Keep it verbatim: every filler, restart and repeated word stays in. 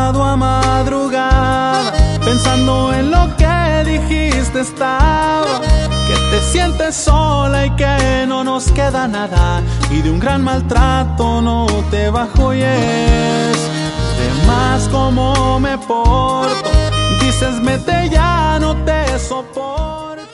llamado a madrugada, pensando en lo que dijiste estaba, que te sientes sola y que no nos queda nada, y de un gran maltrato no te bajo y es de más cómo me porto. Dices vete, ya no te soporto.